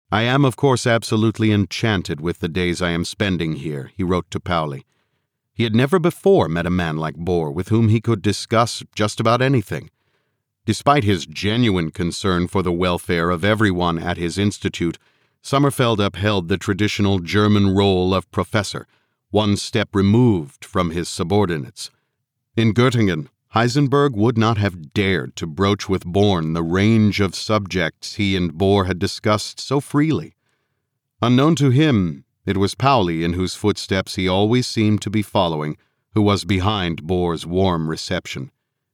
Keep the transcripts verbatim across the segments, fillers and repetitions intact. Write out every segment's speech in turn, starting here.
I am, of course, absolutely enchanted with the days I am spending here, he wrote to Pauli. He had never before met a man like Bohr with whom he could discuss just about anything. Despite his genuine concern for the welfare of everyone at his institute, Sommerfeld upheld the traditional German role of professor, one step removed from his subordinates. In Göttingen, Heisenberg would not have dared to broach with Born the range of subjects he and Bohr had discussed so freely. Unknown to him, it was Pauli in whose footsteps he always seemed to be following, who was behind Bohr's warm reception.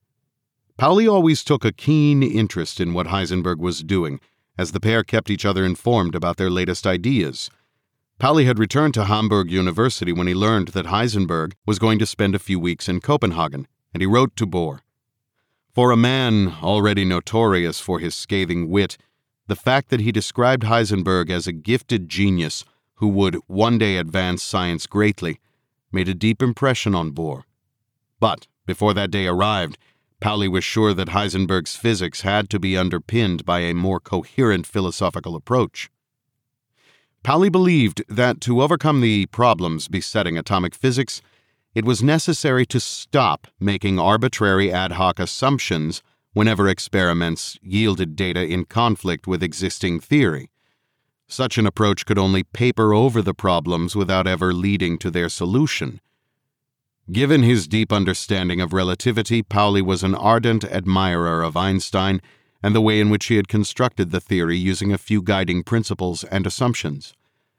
Pauli always took a keen interest in what Heisenberg was doing, as the pair kept each other informed about their latest ideas. Pauli had returned to Hamburg University when he learned that Heisenberg was going to spend a few weeks in Copenhagen, and he wrote to Bohr. For a man already notorious for his scathing wit, the fact that he described Heisenberg as a gifted genius who would one day advance science greatly made a deep impression on Bohr. But before that day arrived, Pauli was sure that Heisenberg's physics had to be underpinned by a more coherent philosophical approach. Pauli believed that to overcome the problems besetting atomic physics, it was necessary to stop making arbitrary ad hoc assumptions whenever experiments yielded data in conflict with existing theory. Such an approach could only paper over the problems without ever leading to their solution. Given his deep understanding of relativity, Pauli was an ardent admirer of Einstein and the way in which he had constructed the theory using a few guiding principles and assumptions.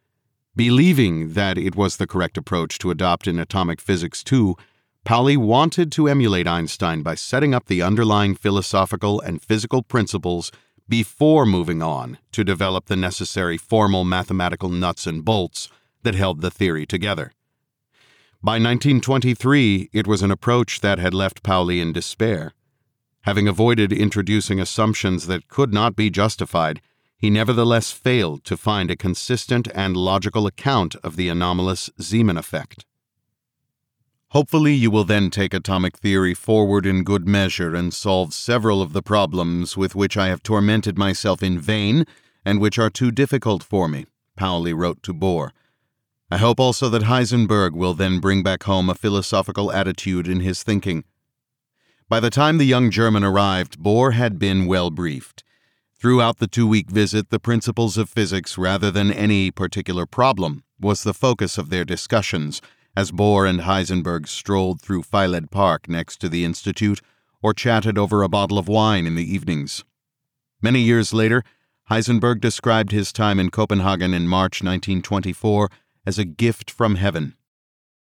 Believing that it was the correct approach to adopt in atomic physics too, Pauli wanted to emulate Einstein by setting up the underlying philosophical and physical principles before moving on to develop the necessary formal mathematical nuts and bolts that held the theory together. By nineteen twenty-three, it was an approach that had left Pauli in despair. Having avoided introducing assumptions that could not be justified, he nevertheless failed to find a consistent and logical account of the anomalous Zeeman effect. Hopefully you will then take atomic theory forward in good measure and solve several of the problems with which I have tormented myself in vain and which are too difficult for me, Pauli wrote to Bohr. I hope also that Heisenberg will then bring back home a philosophical attitude in his thinking. By the time the young German arrived, Bohr had been well briefed. Throughout the two-week visit, the principles of physics rather than any particular problem was the focus of their discussions as Bohr and Heisenberg strolled through Filed Park next to the Institute or chatted over a bottle of wine in the evenings. Many years later, Heisenberg described his time in Copenhagen in March nineteen twenty-four as a gift from heaven.